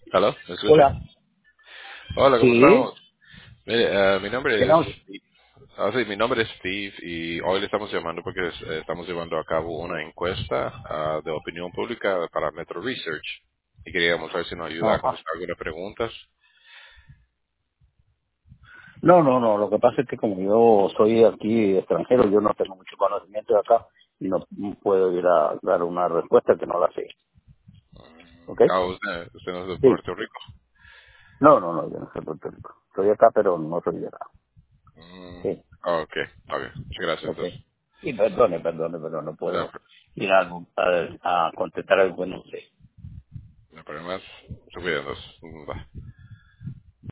Hola, ¿me escucha? Hola. Hola, ¿cómo Sí. estamos? Mire, ¿Quién habla? mi nombre es Steve y hoy le estamos llamando porque estamos llevando a cabo una encuesta de opinión pública para Metro Research y queríamos ver si nos ayuda a Ajá. contestar algunas preguntas. No, no, no. Lo que pasa es que como yo soy aquí extranjero, yo no tengo mucho conocimiento de acá y no puedo ir a dar una respuesta que no la sé. ¿Ok? Usted no es de Sí. Puerto Rico. No, no, no. Yo no soy de Puerto Rico. Estoy acá, pero no soy de acá. Sí. Ok, está bien. Muchas gracias Ok. entonces. Sí, perdone, perdone, pero no No, puedo ir a contestar algo que no sé. no hay problemas. Se cuidan, entonces. Bye.